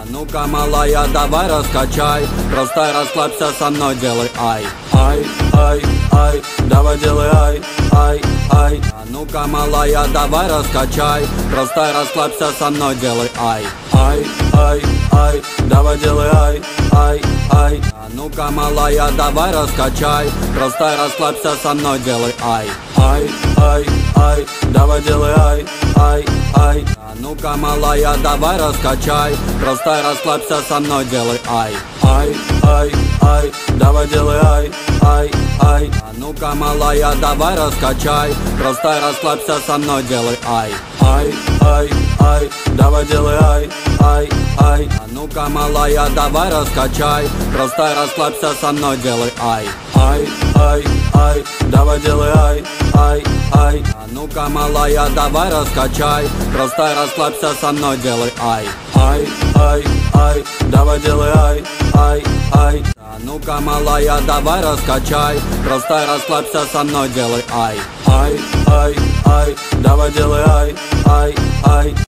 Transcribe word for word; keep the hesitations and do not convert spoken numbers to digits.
Ну-ка, малая, давай раскачай, просто расслабься со мной, делай ай, ай, ай, ай, давай делай ай, ай, ай. А ну-ка, малая, давай раскачай, просто расслабься со мной, делай ай, ай, ай, ай, давай делай ай, ай, ай. А ну-ка, малая, давай раскачай, просто расслабься со мной, делай ай, ай, ай, ай, давай делай ай, ай, ай. А ну-ка, малая, давай раскачай, просто расслабься со мной, делай ай, ай, ай, ай, давай делай ай, ай, ай. А ну-ка, малая, давай раскачай, просто расслабься со мной, делай ай, ай, ай, ай, давай делай ай, ай, ай. А ну-ка, малая, давай раскачай, просто расслабься со мной, делай ай, ай, ай, ай, давай делай ай, ай, ай. А ну-ка, малая, давай раскачай, просто расслабься со мной, делай ай, ай, ай, ай, давай делай ай, ай, ай. А ну-ка, малая, давай раскачай, просто расслабься со мной, делай ай, ай, ай, ай, давай делай ай, ай, ай.